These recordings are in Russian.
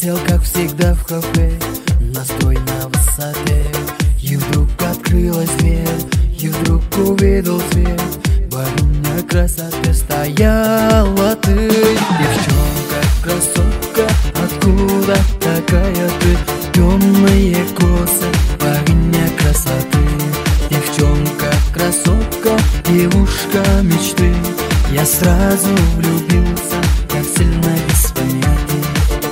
Сел, как всегда, в кафе, настрой на высоте. И вдруг открылась дверь, и вдруг увидел свет. Богиня красоты стояла ты. Девчонка, красотка, откуда такая ты? Темные косы, богиня красоты. Девчонка, красотка, девушка мечты. Я сразу влюбился, как сильно без понятия.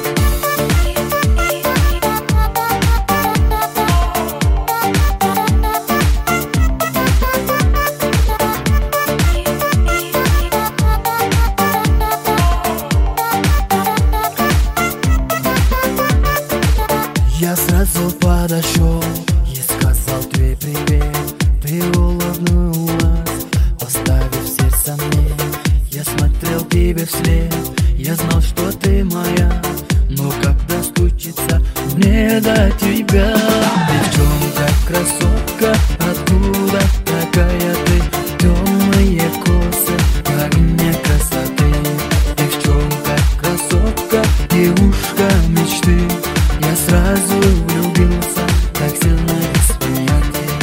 Я сразу подошел и сказал тебе привет. Ты улыбнулась, оставив сердце мне. Я смотрел тебе вслед, я знал, что ты моя. Но когда стучится мне до тебя? Девчонка, красотка, откуда такая ты? Темные косы, богиня красоты. Девчонка, красотка, девушка мечты. Я сразу влюбился, так сильно без понятия.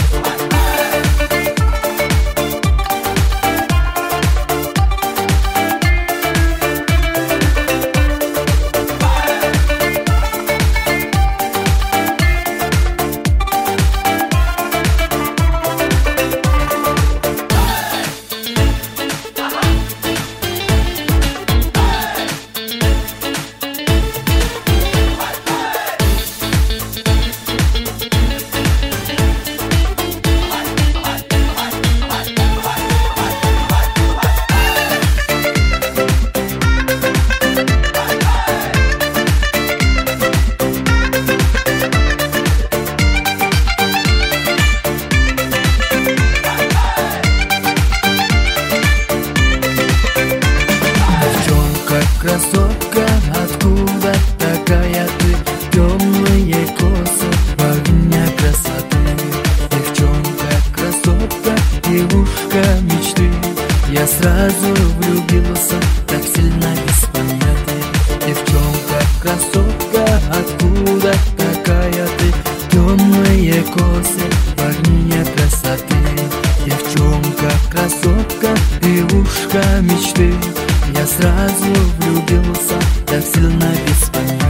Красотка, откуда такая ты? Темные косы, богиня красоты. Девчонка, красотка, девушка мечты. Я сразу влюбился, так сильно без понятия. Девчонка, красотка, откуда такая ты? Темные косы, богиня красоты. Девчонка, красотка, девушка мечты. Я сразу влюбился, так сильно без понятия.